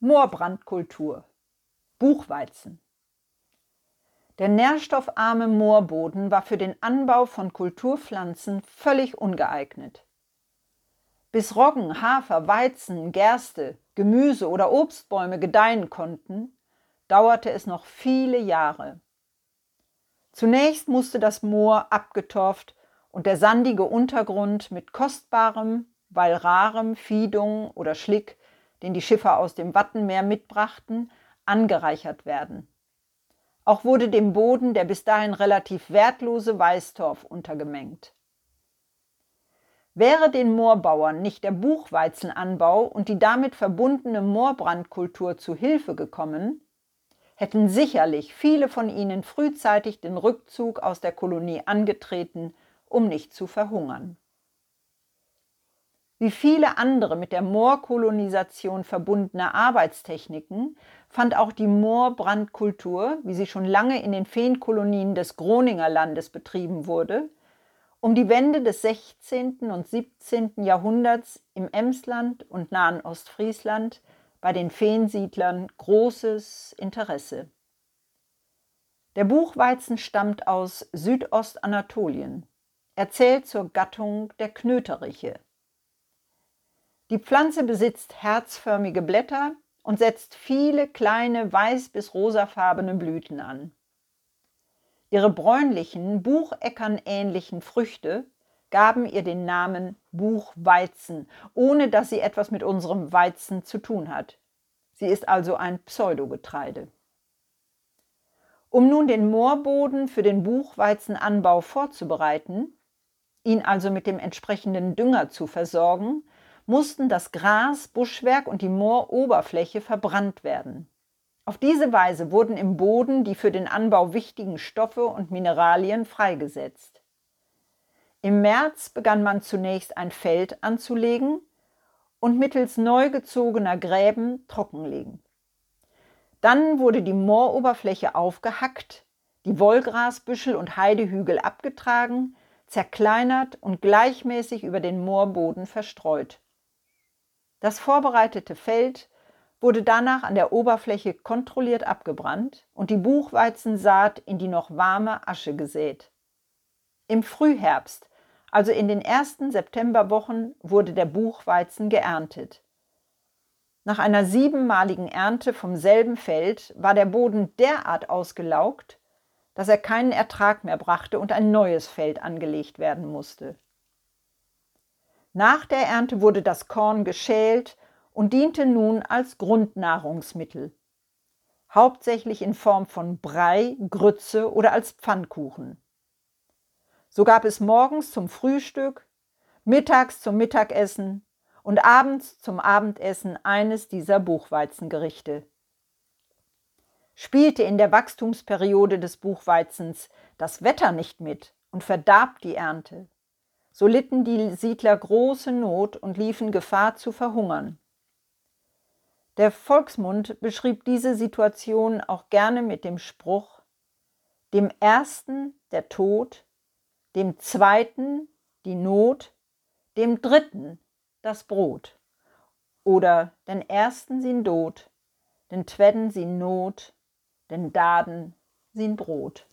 Moorbrandkultur, Buchweizen. Der nährstoffarme Moorboden war für den Anbau von Kulturpflanzen völlig ungeeignet. Bis Roggen, Hafer, Weizen, Gerste, Gemüse oder Obstbäume gedeihen konnten, dauerte es noch viele Jahre. Zunächst musste das Moor abgetorft und der sandige Untergrund mit kostbarem, weil rarem Viehdung oder Schlick, den die Schiffer aus dem Wattenmeer mitbrachten, angereichert werden. Auch wurde dem Boden der bis dahin relativ wertlose Weißtorf untergemengt. Wäre den Moorbauern nicht der Buchweizenanbau und die damit verbundene Moorbrandkultur zu Hilfe gekommen, hätten sicherlich viele von ihnen frühzeitig den Rückzug aus der Kolonie angetreten, um nicht zu verhungern. Wie viele andere mit der Moorkolonisation verbundene Arbeitstechniken fand auch die Moorbrandkultur, wie sie schon lange in den Feenkolonien des Groninger Landes betrieben wurde, um die Wende des 16. und 17. Jahrhunderts im Emsland und nahen Ostfriesland bei den Feensiedlern großes Interesse. Der Buchweizen stammt aus Südostanatolien. Er zählt zur Gattung der Knöteriche. Die Pflanze besitzt herzförmige Blätter und setzt viele kleine weiß- bis rosafarbene Blüten an. Ihre bräunlichen, bucheckernähnlichen Früchte gaben ihr den Namen Buchweizen, ohne dass sie etwas mit unserem Weizen zu tun hat. Sie ist also ein Pseudogetreide. Um nun den Moorboden für den Buchweizenanbau vorzubereiten, ihn also mit dem entsprechenden Dünger zu versorgen, mussten das Gras, Buschwerk und die Mooroberfläche verbrannt werden. Auf diese Weise wurden im Boden die für den Anbau wichtigen Stoffe und Mineralien freigesetzt. Im März begann man zunächst ein Feld anzulegen und mittels neu gezogener Gräben trockenlegen. Dann wurde die Mooroberfläche aufgehackt, die Wollgrasbüschel und Heidehügel abgetragen, zerkleinert und gleichmäßig über den Moorboden verstreut. Das vorbereitete Feld wurde danach an der Oberfläche kontrolliert abgebrannt und die Buchweizensaat in die noch warme Asche gesät. Im Frühherbst, also in den ersten Septemberwochen, wurde der Buchweizen geerntet. Nach einer 7-maligen Ernte vom selben Feld war der Boden derart ausgelaugt, dass er keinen Ertrag mehr brachte und ein neues Feld angelegt werden musste. Nach der Ernte wurde das Korn geschält und diente nun als Grundnahrungsmittel, hauptsächlich in Form von Brei, Grütze oder als Pfannkuchen. So gab es morgens zum Frühstück, mittags zum Mittagessen und abends zum Abendessen eines dieser Buchweizengerichte. Spielte in der Wachstumsperiode des Buchweizens das Wetter nicht mit und verdarb die Ernte, so litten die Siedler große Not und liefen Gefahr zu verhungern. Der Volksmund beschrieb diese Situation auch gerne mit dem Spruch: Dem Ersten der Tod, dem Zweiten die Not, dem Dritten das Brot. Oder den Ersten sin Dod, den Twetten sin Not, den Daden sin Brot.